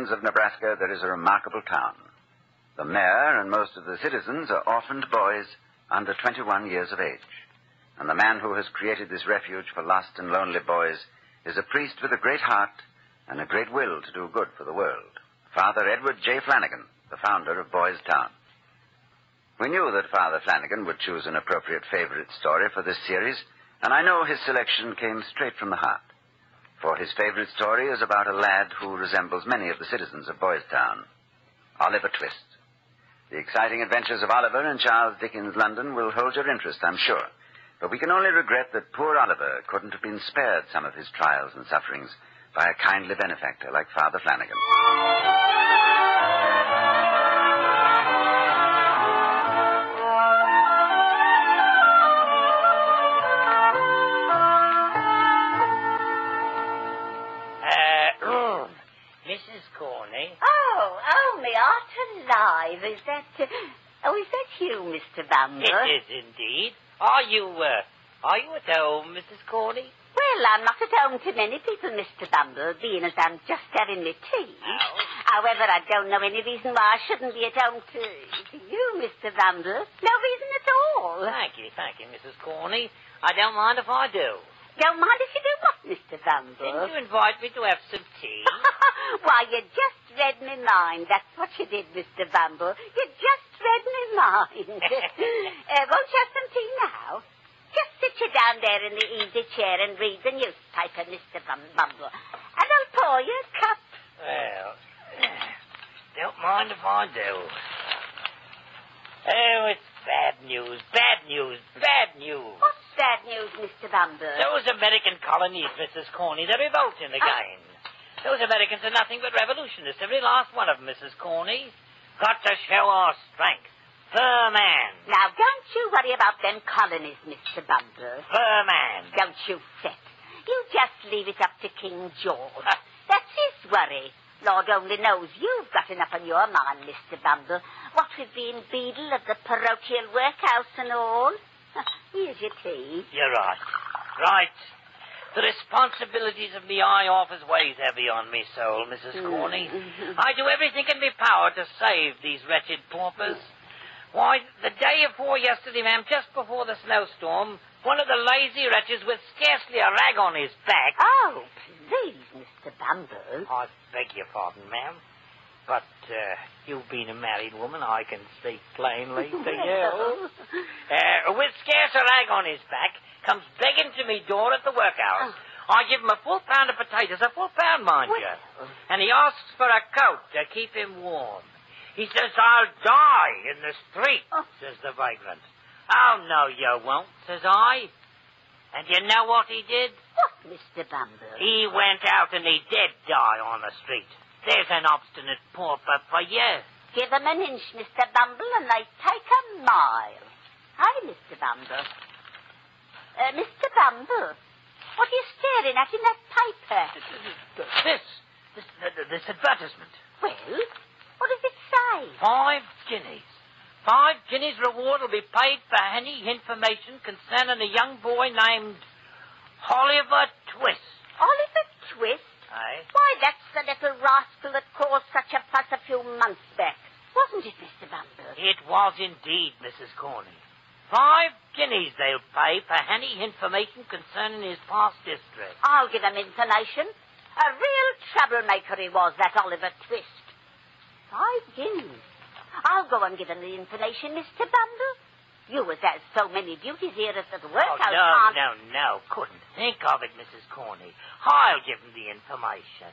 mountains of Nebraska, there is a remarkable town. The mayor and most of the citizens are orphaned boys under 21 years of age. And the man who has created this refuge for lost and lonely boys is a priest with a great heart and a great will to do good for the world. Father Edward J. Flanagan, the founder of Boys Town. We knew that Father Flanagan would choose an appropriate favorite story for this series, and I know his selection came straight from the heart. For his favorite story is about a lad who resembles many of the citizens of Boys Town, Oliver Twist. The exciting adventures of Oliver in Charles Dickens' London will hold your interest, I'm sure. But we can only regret that poor Oliver couldn't have been spared some of his trials and sufferings by a kindly benefactor like Father Flanagan. Mrs. Corney. Oh, me heart alive. Is that you, Mr. Bumble? It is indeed. Are you at home, Mrs. Corney? Well, I'm not at home to many people, Mr. Bumble, being as I'm just having my tea. Oh. However, I don't know any reason why I shouldn't be at home to you, Mr. Bumble. No reason at all. Thank you, Mrs. Corney. I don't mind if I do. Don't mind if you do what, Mr. Bumble? Didn't you invite me to have some tea? Why, you just read me mind. That's what you did, Mr. Bumble. You just read me mind. Won't you have some tea now? Just sit you down there in the easy chair and read the newspaper, Mr. Bumble. And I'll pour you a cup. Well, don't mind if I do. Oh, it's bad news. What's bad news, Mr. Bumble? Those American colonies, Mrs. Corney, they're revolting again. Those Americans are nothing but revolutionists, every last one of them, Mrs. Corney. Got to show our strength. Fur man. Now, don't you worry about them colonies, Mr. Bumble. Fur man. Don't you fret. You just leave it up to King George. That's his worry. Lord only knows you've got enough on your mind, Mr. Bumble. What with being beadle of the parochial workhouse and all. Here's your tea. You're right. Right. The responsibilities of me high office weighs heavy on me soul, Mrs. Corney. I do everything in my power to save these wretched paupers. Why, the day before yesterday, ma'am, just before the snowstorm, one of the lazy wretches with scarcely a rag on his back... Oh, please, Mr. Bumble. I beg your pardon, ma'am. But you being a married woman, I can speak plainly to you. With scarce a rag on his back, comes begging to me door at the workhouse. I give him a full pound of potatoes, a full pound, mind you. And he asks for a coat to keep him warm. He says, I'll die in the street, says the vagrant. Oh, no, you won't, says I. And you know what he did? What, Mr. Bumble? He went out and he did die on the street. There's an obstinate pauper for you. Give him an inch, Mr. Bumble, and they take a mile. Hi, Mr. Bumble. Mr. Bumble, what are you staring at in that paper? This advertisement. Well, what does it say? 5 guineas. 5 guineas reward will be paid for any information concerning a young boy named Oliver Twist. Oliver Twist? Aye. Why, that's the little rascal that caused such a fuss a few months back. Wasn't it, Mr. Bumble? It was indeed, Mrs. Corney. 5 guineas they'll pay for any information concerning his past history. I'll give him information. A real troublemaker he was, that Oliver Twist. 5 guineas. I'll go and give him the information, Mr. Bumble. You, as there's so many duties here at the workhouse, No. Couldn't think of it, Mrs. Corney. I'll give him the information.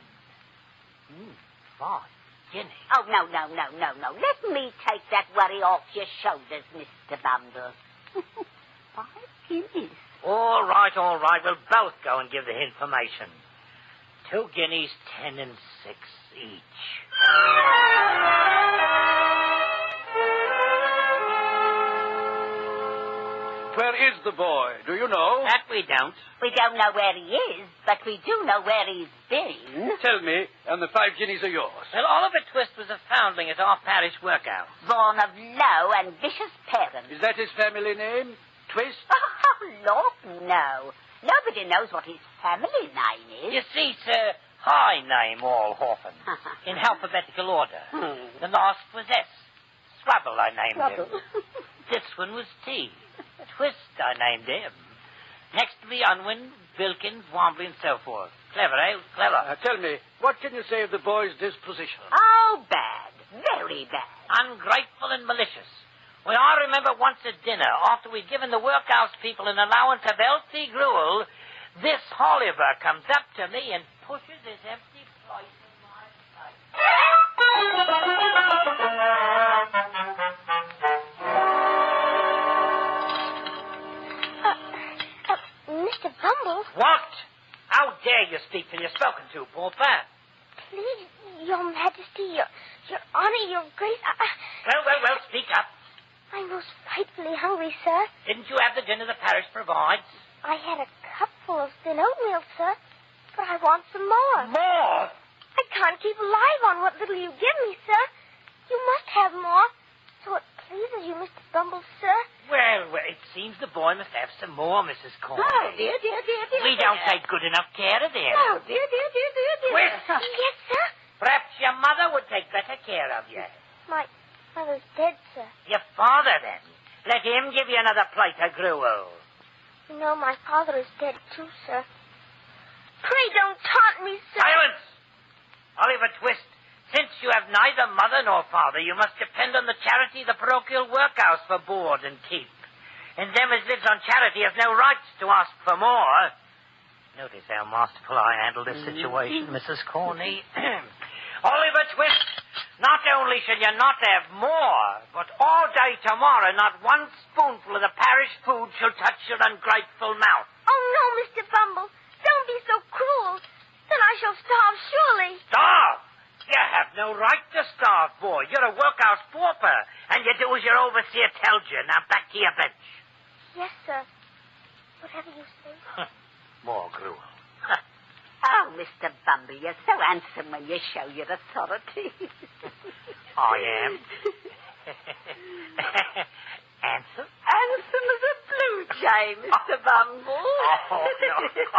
5 guineas. Oh, no. Let me take that worry off your shoulders, Mr. Bumble. 5 guineas. All right. We'll both go and give the information. 2 guineas, 10 and 6 each. Where is the boy? Do you know? That we don't. We don't know where he is, but we do know where he's been. Tell me, and the 5 guineas are yours. Well, Oliver Twist was a foundling at our parish workhouse. Born of low and vicious parents. Is that his family name? Twist? Oh, Lord, no. Nobody knows what his family name is. You see, sir, High name, all Hawthorne. In alphabetical order. The last was S. Scrabble, I named him. This one was T. Twist, I named him. Next to me, Unwin, Wilkins, Wombley, and so forth. Clever, eh? Clever. Tell me, what can you say of the boy's disposition? Oh, bad. Very bad. Ungrateful and malicious. Well, I remember once at dinner, after we'd given the workhouse people an allowance of healthy gruel, this Oliver comes up to me and pushes his empty plate in my face. Mr. Bumble? What? How dare you speak till you're spoken to, pauper? Please, Your Majesty, Your Honor, Your Grace, Well, speak up. I'm most frightfully hungry, sir. Didn't you have the dinner the parish provides? I had a cupful of thin oatmeal, sir, but I want some more. More? I can't keep alive on what little you give me, sir. You must have more, so it pleases you, Mr. Bumble, sir. Well, it seems the boy must have some more, Mrs. Corney. Oh, dear. We don't take good enough care of him. Oh, dear. Twist. Yes, sir. Perhaps your mother would take better care of you. My mother's dead, sir. Your father, then. Let him give you another plate of gruel. You know, my father is dead, too, sir. Pray don't taunt me, sir. Silence! Oliver Twist, since you have neither mother nor father, you must depend on the charity of the parochial workhouse for board and keep. And them as lives on charity have no rights to ask for more. Notice how masterful I handled this situation, Mrs. Corney. Oliver Twist, not only shall you not have more, but all day tomorrow not one spoonful of the parish food shall touch your ungrateful mouth. Oh, no, Mr. Bumble. Don't be so cruel. Then I shall starve, surely. Starve? You have no right to starve, boy. You're a workhouse pauper, and you do as your overseer tells you. Now back to your bench. Yes, sir. Whatever you say. More gruel. Oh, Mr. Bumble, you're so handsome when you show your authority. I am. Handsome? Handsome as a blue jay, Mr. Bumble. Oh, no.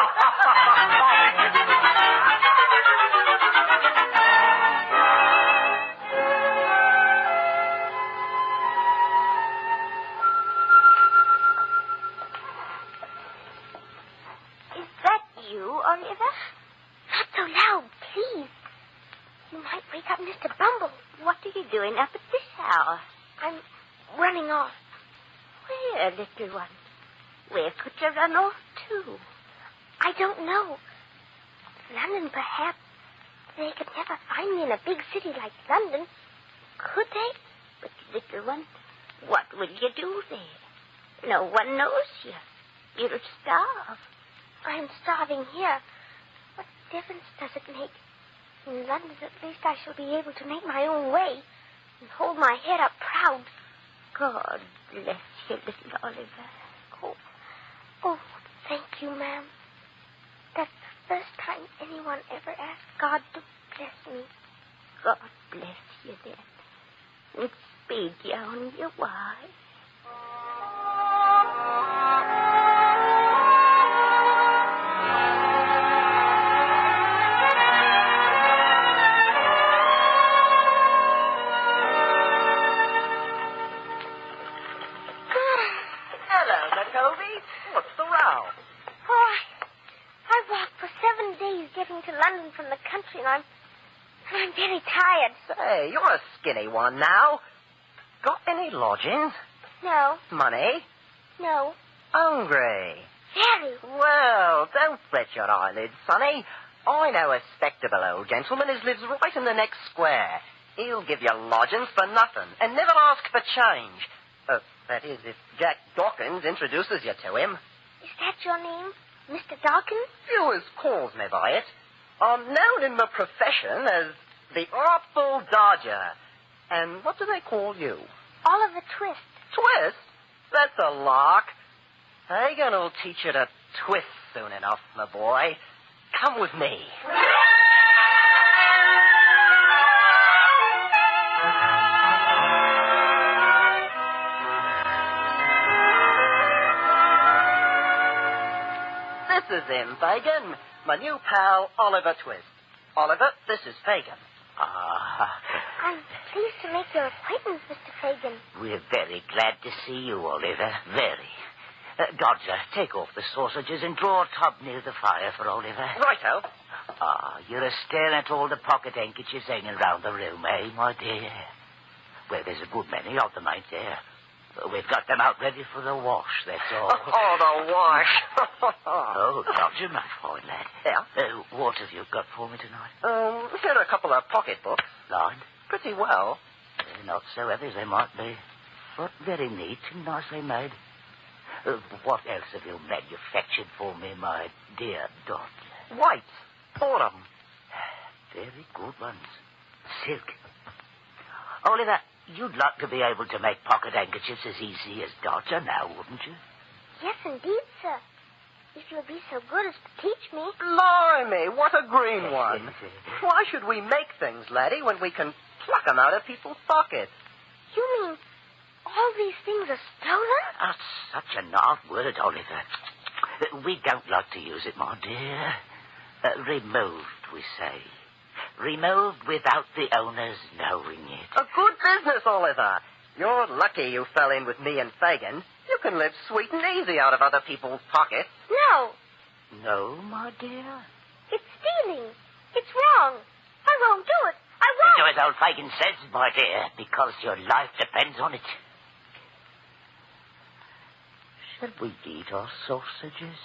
Is that you, Oliver? Not so loud, please. You might wake up Mr. Bumble. What are you doing up at this hour? I'm running off. Where, little one? Where could you run off to? I don't know. London, perhaps. They could never find me in a big city like London. Could they? But, little one, what will you do there? No one knows you. You'll starve. I'm starving here. What difference does it make? In London, at least I shall be able to make my own way and hold my head up proud. God bless you, little Oliver. Oh, thank you, ma'am. That's the first time anyone ever asked God to bless me. God bless you, then. And speed you on your way. London from the country, and I'm very tired. Say, you're a skinny one now. Got any lodgings? No. Money? No. Hungry? Very. Well, don't fret your eyelids, sonny. I know a spectable old gentleman who lives right in the next square. He'll give you lodgings for nothing and never ask for change. That is, if Jack Dawkins introduces you to him. Is that your name, Mr. Dawkins? Viewers calls me by it. I'm known in my profession as the Artful Dodger. And what do they call you? Oliver Twist. Twist? That's a lark. Hagen will teach you to twist soon enough, my boy. Come with me. This is him, Fagin. My new pal, Oliver Twist. Oliver, this is Fagin. I'm pleased to make your acquaintance, Mr. Fagin. We're very glad to see you, Oliver. Very. Dodger, take off the sausages and draw a tub near the fire for Oliver. Righto. You're staring at all the pocket handkerchiefs hanging round the room, eh, my dear? Well, there's a good many of them, ain't there? We've got them out ready for the wash, that's all. Oh, the wash. Oh, Dodger, my fine lad. Yeah? What have you got for me tonight? Here are a couple of pocketbooks. Lined? Pretty well. Not so heavy as they might be, but very neat and nicely made. What else have you manufactured for me, my dear Dodger? White. 4 of them. Very good ones. Silk. Oliver, you'd like to be able to make pocket handkerchiefs as easy as Dodger now, wouldn't you? Yes, indeed, sir. If you'll be so good as to teach me. Blimey, what a green one. Why should we make things, laddie, when we can pluck them out of people's pockets? You mean all these things are stolen? That's such an odd word, Oliver. We don't like to use it, my dear. Removed, we say. Removed without the owners knowing it. A good business, Oliver. You're lucky you fell in with me and Fagin. You can live sweet and easy out of other people's pockets. No. No, my dear? It's stealing. It's wrong. I won't do it. I won't. Do as old Fagin says, my dear, because your life depends on it. Shall we eat our sausages?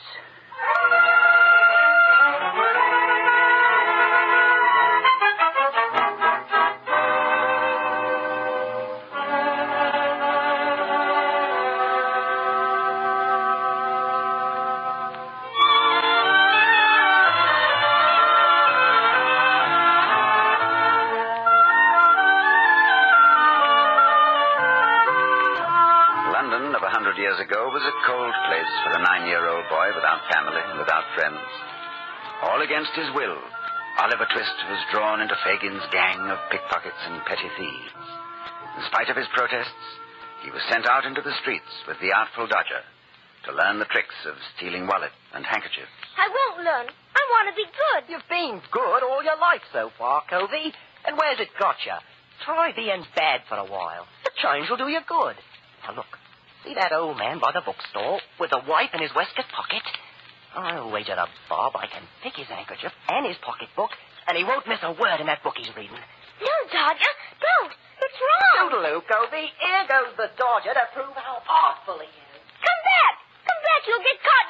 Years ago was a cold place for a 9-year-old boy without family and without friends. All against his will, Oliver Twist was drawn into Fagin's gang of pickpockets and petty thieves. In spite of his protests, he was sent out into the streets with the artful Dodger to learn the tricks of stealing wallets and handkerchiefs. I won't learn. I want to be good. You've been good all your life so far, Covey. And where's it got you? Try being bad for a while. The change will do you good. Now, look. See that old man by the bookstore with a wipe in his waistcoat pocket? I'll wager a bob I can pick his handkerchief and his pocketbook, and he won't miss a word in that book he's reading. No, Dodger, don't. It's wrong. Toodaloo, Covey. Here goes the Dodger to prove how artful he is. Come back. Come back. You'll get caught.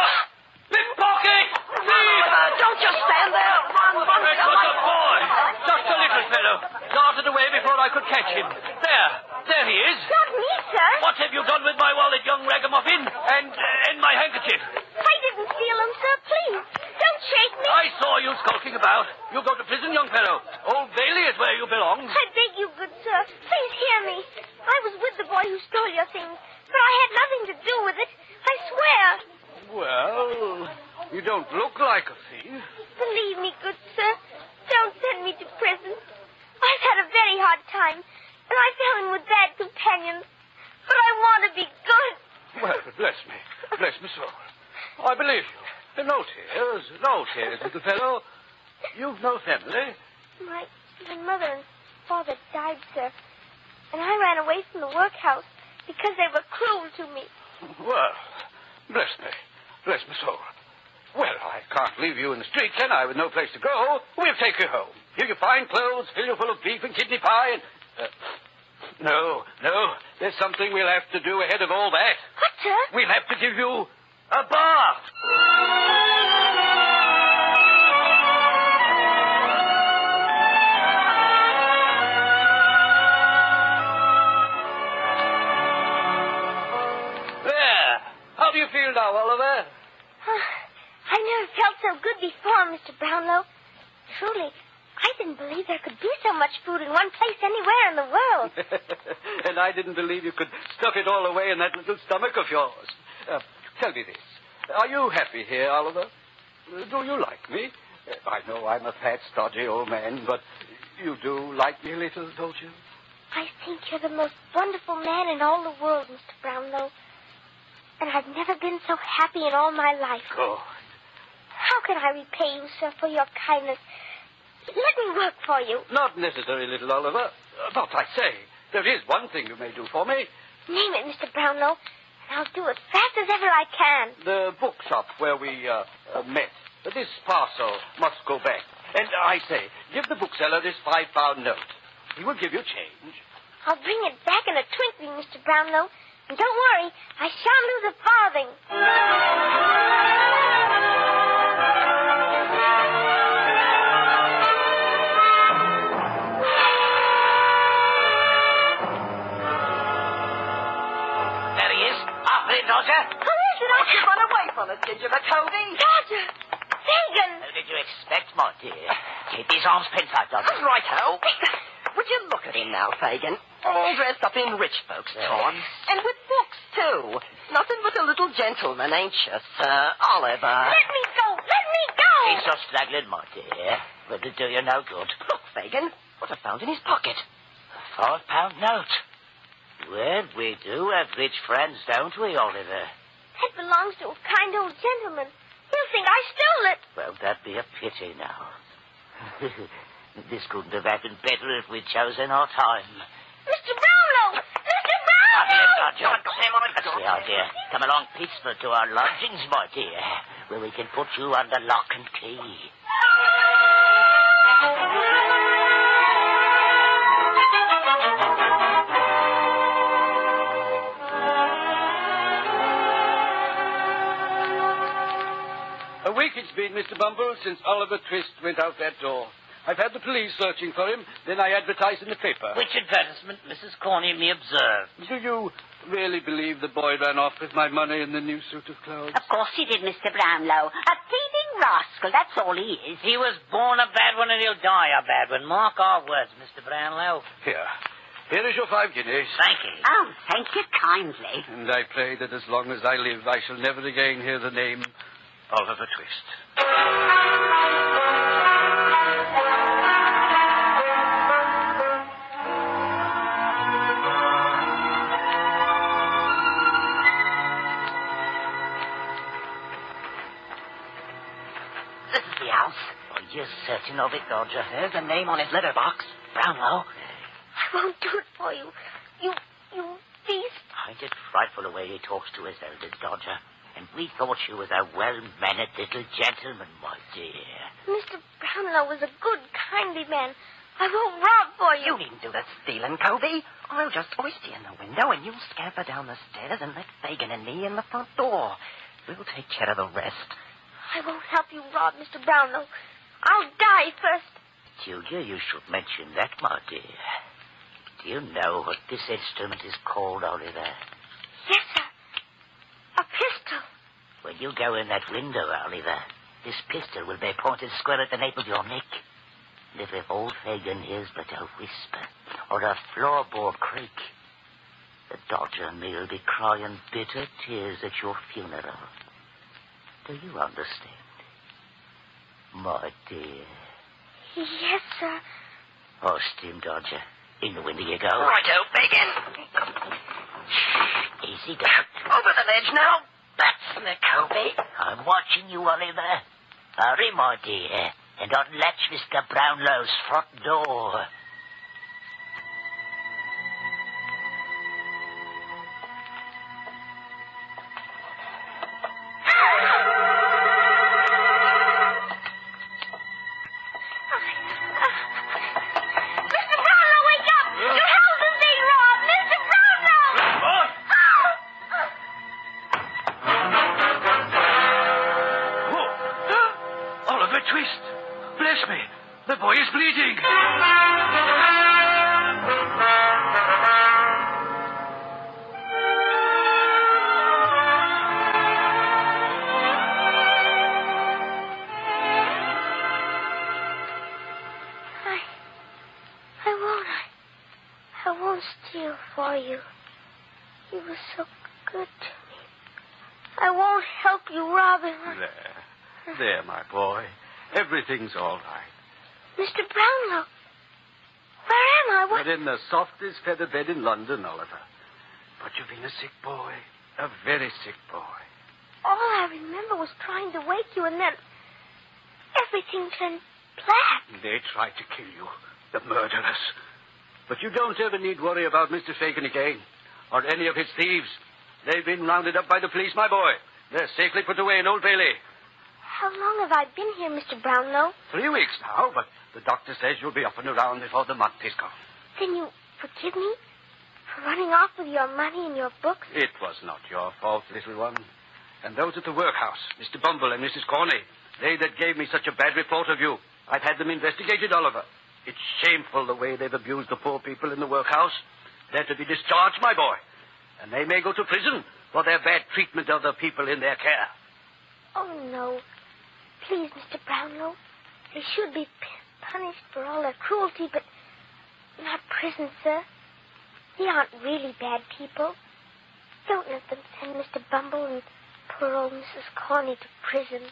Pickpocket! Oliver, don't just stand there. Run, run. It was a boy. Just a little fellow. Darted away before I could catch him. There he is. Not me, sir. What have you done with my wallet, young ragamuffin? And my handkerchief? I didn't steal them, sir. Please, don't shake me. I saw you skulking about. You go to prison, young fellow. Old Bailey is where you belong. I beg you, good sir. Please hear me. I was with the boy who stole your things, but I had nothing to do with it. I swear. Well, you don't look like a thief. Believe me, good sir. Don't send me to prison. I've had a very hard time, and I fell in with bad companions. But I want to be good. Well, bless me soul. I believe you. No tears, little fellow. You've no family. My mother and father died, sir, and I ran away from the workhouse because they were cruel to me. Well, bless me soul. Well, I can't leave you in the street, can I, with no place to go? We'll take you home. Give you fine clothes, fill you full of beef and kidney pie, and... No. There's something we'll have to do ahead of all that. What, sir? We'll have to give you a bath. There. How do you feel now, Oliver? I never felt so good before, Mr. Brownlow. Truly, I didn't believe there could be so much food in one place anywhere in the world. And I didn't believe you could stuff it all away in that little stomach of yours. Tell me this. Are you happy here, Oliver? Do you like me? I know I'm a fat, stodgy old man, but you do like me a little, don't you? I think you're the most wonderful man in all the world, Mr. Brownlow. And I've never been so happy in all my life. Good. How can I repay you, sir, for your kindness? Let me work for you. Not necessary, little Oliver. But I say, there is one thing you may do for me. Name it, Mr. Brownlow, and I'll do it fast as ever I can. The bookshop where we met. This parcel must go back. And I say, give the bookseller this £5 note. He will give you change. I'll bring it back in a twinkling, Mr. Brownlow. And don't worry, I shan't lose a farthing. There he is. After it, Dodger. Who is it? Don't you run away from us, did you, McCovey? Dodger! Fagin! How did you expect, my dear? Keep his arms pinned tight, Dodger. Righto. Would you look at him now, Fagin? All dressed up in rich folks' togs. And with books, too. Nothing but a little gentleman, ain't you, Sir Oliver? Let me go! Let me go! He's so straggling, my dear. But it'll do you no good. Look, Fagin, what I found in his pocket. A £5 note. Well, we do have rich friends, don't we, Oliver? That belongs to a kind old gentleman. He'll think I stole it. Well, that'd be a pity now. This couldn't have happened better if we'd chosen our time. Mr. Brownlow! Mr. Brownlow! That's the idea. Come along peaceful to our lodgings, my dear, where we can put you under lock and key. A week it's been, Mr. Bumble, since Oliver Twist went out that door. I've had the police searching for him. Then I advertised in the paper. Which advertisement Mrs. Corney me observed. Do you really believe the boy ran off with my money and the new suit of clothes? Of course he did, Mr. Brownlow. A thieving rascal, that's all he is. He was born a bad one and he'll die a bad one. Mark our words, Mr. Brownlow. Here is your 5 guineas. Thank you. Oh, thank you kindly. And I pray that as long as I live, I shall never again hear the name Oliver Twist. This is the house. Are you certain of it, Dodger? There's a name on his letterbox. Brownlow. I won't do it for you. You beast. Ain't it frightful the way he talks to his elders, Dodger? And we thought you was a well-mannered little gentleman, my dear. Mr. Brownlow was a good, kindly man. I won't rob for you. You needn't do the stealing, Covey. I'll just hoist you in the window and you scamper down the stairs and let Fagin and me in the front door. We'll take care of the rest. I won't help you rob, Mr. Brownlow. I'll die first. Julia, you should mention that, my dear. Do you know what this instrument is called, Oliver? Yes, sir. A pistol. When you go in that window, Oliver, this pistol will be pointed square at the nape of your neck. And if old Fagin hears but a whisper or a floorboard creak, the Dodger and me will be crying bitter tears at your funeral. Do you understand? My dear. Yes, sir. Hoist him, Dodger. In the window you go. Righto, Fagin. Easy, Dodger. Over the ledge now. That's McCovey. I'm watching you, Oliver. Hurry, my dear, and unlatch Mr. Brownlow's front door. Mr. Brownlow, wake up! Your house is being robbed! Mr. Brownlow! Oliver Twist! Bless me! The boy is bleeding! I won't steal for you. You were so good to me. I won't help you rob him. There, my boy. Everything's all right. Mr. Brownlow, where am I? What? You're in the softest feather bed in London, Oliver. But you've been a sick boy. A very sick boy. All I remember was trying to wake you, and then everything turned Platt! They tried to kill you. The murderers. But you don't ever need worry about Mr. Fagin again, or any of his thieves. They've been rounded up by the police, my boy. They're safely put away in Old Bailey. How long have I been here, Mr. Brownlow? 3 weeks now, but the doctor says you'll be up and around before the month is gone. Then you forgive me for running off with your money and your books? It was not your fault, little one. And those at the workhouse, Mr. Bumble and Mrs. Corney, they that gave me such a bad report of you. I've had them investigated, Oliver. It's shameful the way they've abused the poor people in the workhouse. They're to be discharged, my boy. And they may go to prison for their bad treatment of the people in their care. Oh, no. Please, Mr. Brownlow. They should be punished for all their cruelty, but not prison, sir. They aren't really bad people. Don't let them send Mr. Bumble and poor old Mrs. Corney to prison.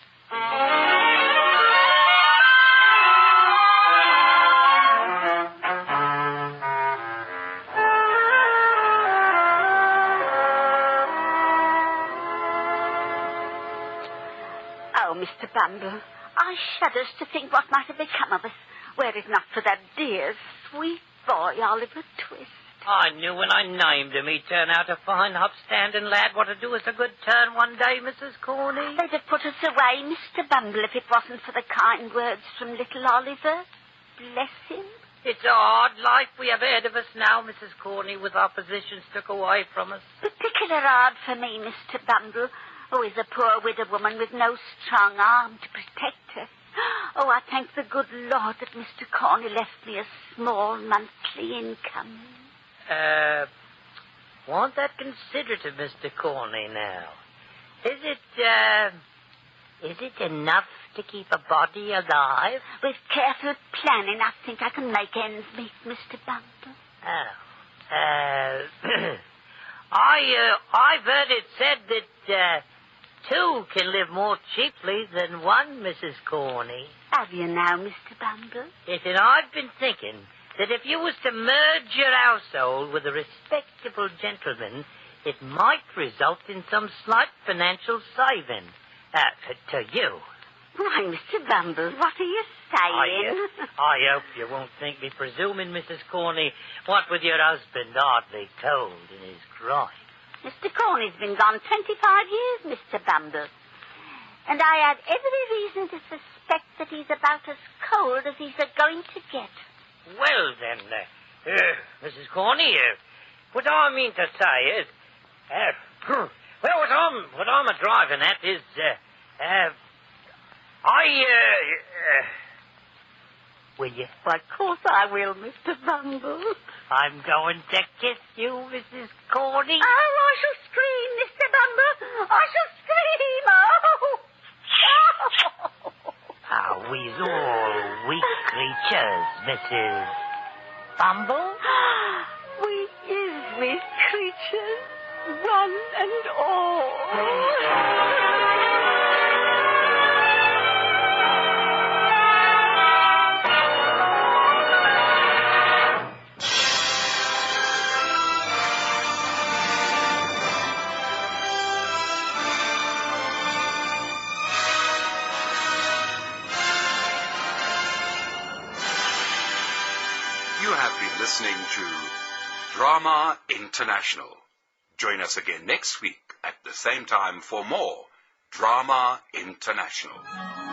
Oh, Mr. Bumble, I shudders to think what might have become of us were it not for that dear, sweet boy, Oliver Twist. I knew when I named him he'd turn out a fine, upstanding lad. What to do us a good turn one day, Mrs. Corney? They'd have put us away, Mr. Bumble, if it wasn't for the kind words from little Oliver. Bless him. It's a hard life we have ahead of us now, Mrs. Corney, with our positions took away from us. Particular hard for me, Mr. Bumble, who is a poor widow woman with no strong arm to protect her. Oh, I thank the good Lord that Mr. Corney left me a small monthly income. Want that considerate of Mr. Corney now? Is it enough to keep a body alive? With careful planning, I think I can make ends meet, Mr. Bumble. I've heard it said that, two can live more cheaply than one, Mrs. Corney. Have you now, Mr. Bumble? Yes, and I've been thinking that if you was to merge your household with a respectable gentleman, it might result in some slight financial saving. To you. Why, Mr. Bumble, what are you saying? I hope you won't think me presuming, Mrs. Corney, what with your husband hardly told in his crime. Mr. Corney's been gone 25 years, Mr. Bumble. And I had every reason to suspect that he's about as cold as he's going to get. Well, then, Mrs. Corney, what I mean to say is, what I'm a-driving at is, will you? Well, of course I will, Mr. Bumble. I'm going to kiss you, Mrs. Corney. Oh, I shall scream, Mr. Bumble. I shall scream. Oh! Are we all weak creatures, Mrs. Bumble? We is weak creatures, one and all. You have been listening to Drama International. Join us again next week at the same time for more Drama International.